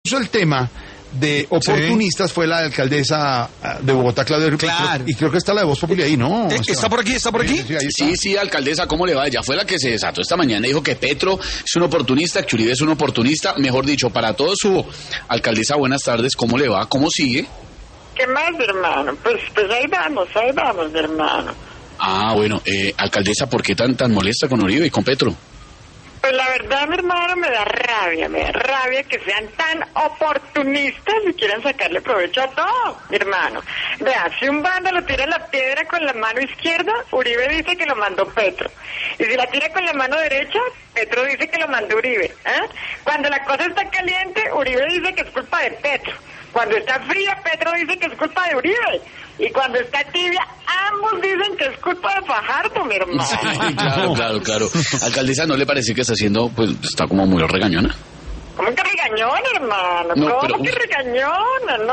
el tema de oportunistas fue la alcaldesa de Bogotá, Claudia Ruiz. Claro. Y creo que está la de Voz Populi ahí, ¿no? ¿Está por aquí? ¿Está por aquí? Sí, ahí está. Sí, alcaldesa, ¿cómo le va? Ella fue la que se desató esta mañana. Dijo que Petro es un oportunista, que Uribe es un oportunista. Mejor dicho, para todo su alcaldesa, buenas tardes. ¿Cómo le va? ¿Cómo sigue? ¿Qué más, mi hermano? Pues ahí vamos, mi hermano. Ah, bueno, alcaldesa, ¿por qué tan molesta con Uribe y con Petro? Pues la verdad, mi hermano, me da rabia que sean tan oportunistas y quieran sacarle provecho a todo, mi hermano. Vea, si un vándalo tira la piedra con la mano izquierda, Uribe dice que lo mandó Petro. Y si la tira con la mano derecha, Petro dice que lo mandó Uribe. Cuando la cosa está caliente, Uribe dice que es culpa de Petro. Cuando está fría, Petro dice que es culpa de Uribe. Y cuando está tibia, ambos dicen que es culpa de Fajardo, mi hermano. Sí, claro. Alcaldesa, ¿no le parece que está haciendo, pues, está como muy regañona? ¿Cómo que regañona, hermano? No, ¿Cómo pero... que regañona? No,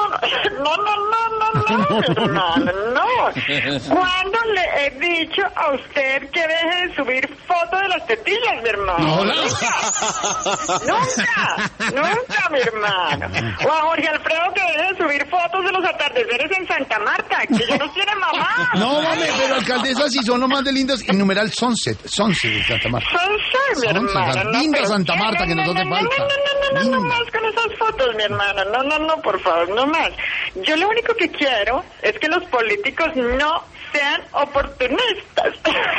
hermano, no. ¿Cuándo le he dicho a usted que deje de subir fotos de las tetillas, mi hermano? Nunca, mi hermano. O a Jorge Alfredo que deje de subir fotos de los atardeceres en Santa Marta, que ya no tiene mamá. No, mami, pero alcaldesa, si son los más de lindos, y numeral Sunset de Santa Marta. Sunset, mi hermano. Linda Santa Marta, que nos hace falta. No más con esas fotos, mi hermano. No, por favor, no más. Yo lo único que quiero es que los políticos no sean oportunistas.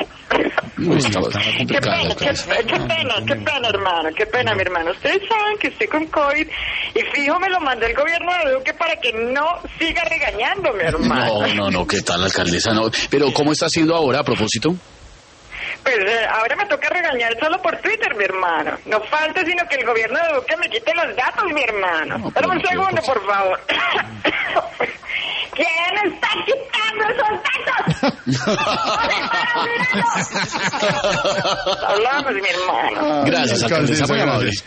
Qué pena, hermano. Qué pena, mi hermano. Ustedes saben que estoy con COVID y fijo me lo mandó el gobierno de Duque para que no siga regañando, mi hermano. No, ¿qué tal, alcaldesa? No, pero ¿cómo está haciendo ahora a propósito? Pues ahora me toca regañar solo por Twitter, mi hermano. No falta sino que el gobierno de Duque me quite los datos, mi hermano. No, Espera un segundo, por favor. ¿Quién está quitando esos datos? Hablamos, mi hermano. Gracias, alcaldesa, muy amable.